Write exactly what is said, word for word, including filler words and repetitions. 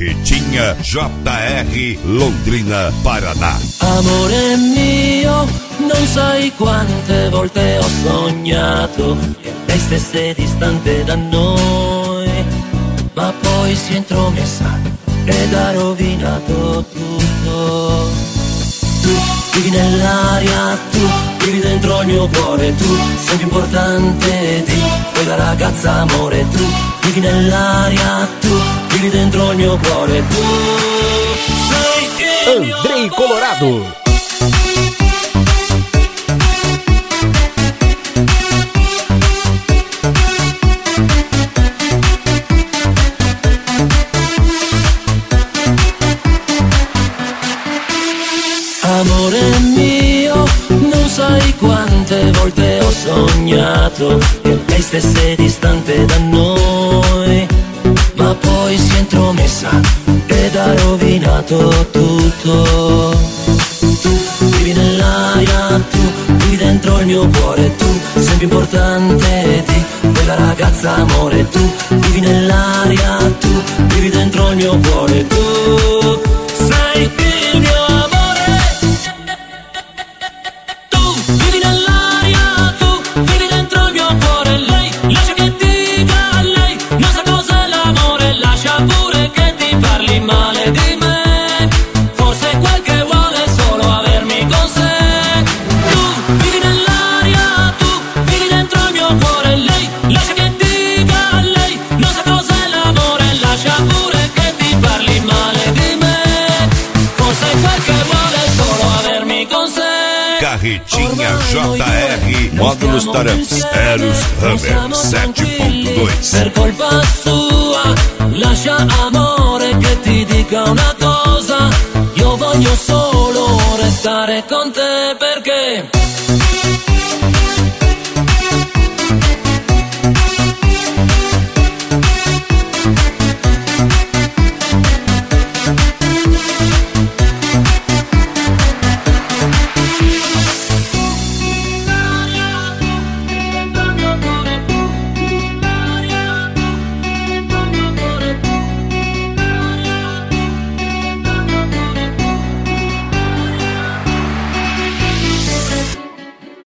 Carretinha J R, Londrina, Paraná. Amore mio, non sai quante volte ho sognato che lei stesse distante da noi, ma poi si è intromessa ed ha rovinato tutto. Tu vivi nell'aria, tu vivi dentro il mio cuore, tu sei più importante di quella ragazza, amore. Tu vivi nell'aria, tu vivi dentro il mio cuore, tu sei il Andrei Colorado. Amore mio, non sai quante volte ho sognato che lei stesse distante da noi, ma poi si è intromessa ed ha rovinato tutto. Tu vivi nell'aria, tu vivi dentro il mio cuore, tu sei più importante di quella ragazza, amore. Tu vivi nell'aria, tu vivi dentro il mio cuore, tu sei il mio amore. Carretinha J R, módulos Taramps, Eros Hammer sette ponto dois. Per colpa sua, lascia amore che ti dica una cosa, io voglio solo restare con te perché